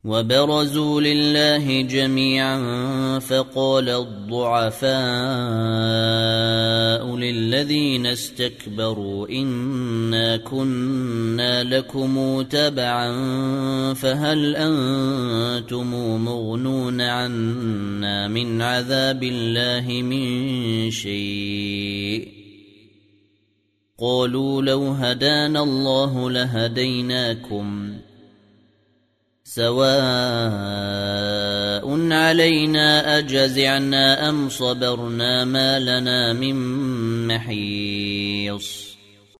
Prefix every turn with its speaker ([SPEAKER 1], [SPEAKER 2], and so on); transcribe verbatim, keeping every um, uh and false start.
[SPEAKER 1] وبرزوا لله جميعا فقال الضعفاء للذين استكبروا إنا كنا لكم تبعا فهل أنتم مغنون عنا من عذاب الله من شيء قالوا لو هدانا الله لهديناكم سواء علينا أجزعنا أم صبرنا ما لنا من محيص